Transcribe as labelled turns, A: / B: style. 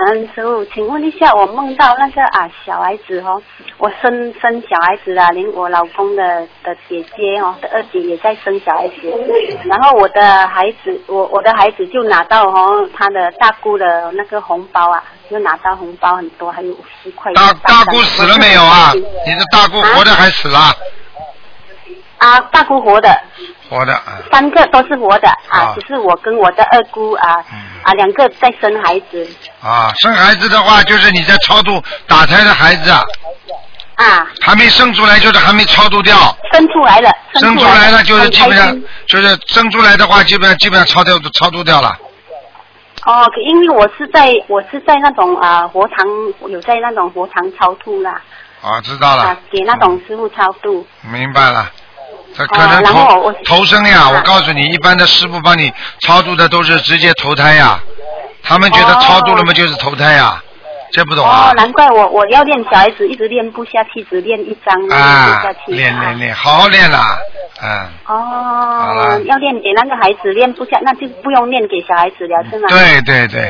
A: 师傅，请问一下，我梦到那个小孩子哦，我生小孩子啦，连我老公的姐姐哦的二姐也在生小孩子，然后我的孩子就拿到他的大姑的那个红包啊，就拿到红包很多，还有50块。
B: 大姑死了没有啊？你的大姑活的还死了？
A: 大姑活的。
B: 活的
A: 3个都是活的只是我跟我的二姑2个在生孩子
B: 生孩子的话就是你在超度打胎的孩子还没生出来就是还没超度掉，
A: 生出来了
B: 就是基本上就是生出来的话基本上超度掉了。
A: 因为我是在那种佛堂，有在那种佛堂超度啦。
B: 知道了。
A: 给那种师傅超度。
B: 明白了。这可能投生呀，我告诉你，一般的师傅帮你超度的都是直接投胎呀，他们觉得超度了嘛就是投胎呀，这不懂
A: 难怪我要练小孩子一直练不下去，只练1张练不下去。
B: 练，好好练啦。
A: 要练给那个孩子练不下，那就不用练给小孩子了，是吗？
B: 对。